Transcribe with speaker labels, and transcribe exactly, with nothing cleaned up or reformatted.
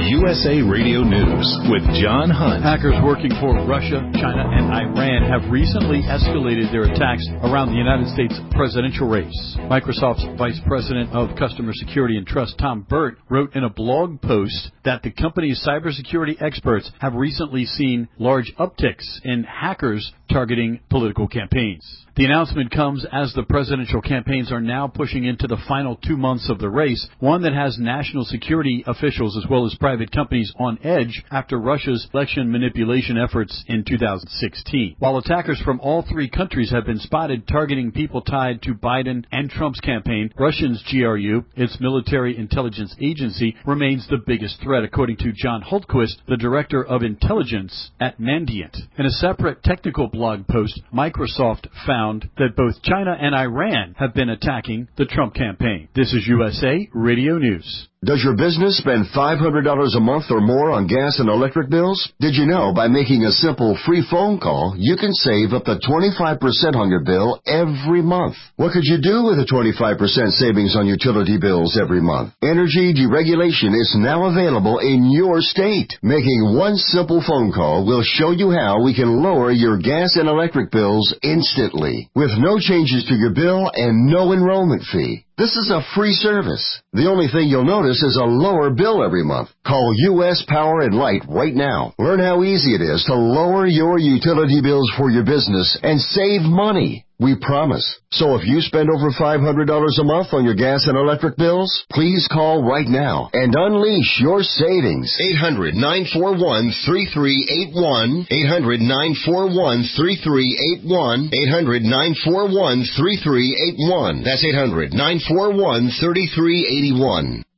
Speaker 1: U S A Radio News with John Hunt.
Speaker 2: Hackers working for Russia, China, and Iran have recently escalated their attacks around the United States presidential race. Microsoft's Vice President of Customer Security and Trust, Tom Burt, wrote in a blog post that the company's cybersecurity experts have recently seen large upticks in hackers targeting political campaigns. The announcement comes as the presidential campaigns are now pushing into the final two months of the race, one that has national security officials as well as private companies on edge after Russia's election manipulation efforts in two thousand sixteen. While attackers from all three countries have been spotted targeting people tied to Biden and Trump's campaign, Russia's G R U, its military intelligence agency, remains the biggest threat, according to John Hultquist, the director of intelligence at Mandiant. In a separate technical blog post, Microsoft found that both China and Iran have been attacking the Trump campaign. This is U S A Radio News.
Speaker 3: Does your business spend five hundred dollars a month or more on gas and electric bills? Did you know by making a simple free phone call, you can save up to twenty-five percent on your bill every month? What could you do with a twenty-five percent savings on utility bills every month? Energy deregulation is now available in your state. Making one simple phone call will show you how we can lower your gas and electric bills instantly, with no changes to your bill and no enrollment fee. This is a free service. The only thing you'll notice is a lower bill every month. Call U S Power and Light right now. Learn how easy it is to lower your utility bills for your business and save money. We promise. So if you spend over five hundred dollars a month on your gas and electric bills, please call right now and unleash your savings.
Speaker 4: eight hundred, nine four one, three three eight one. eight hundred, nine four one, three three eight one. eight hundred, nine four one, three three eight one. That's eight hundred, nine four one, three three eight one.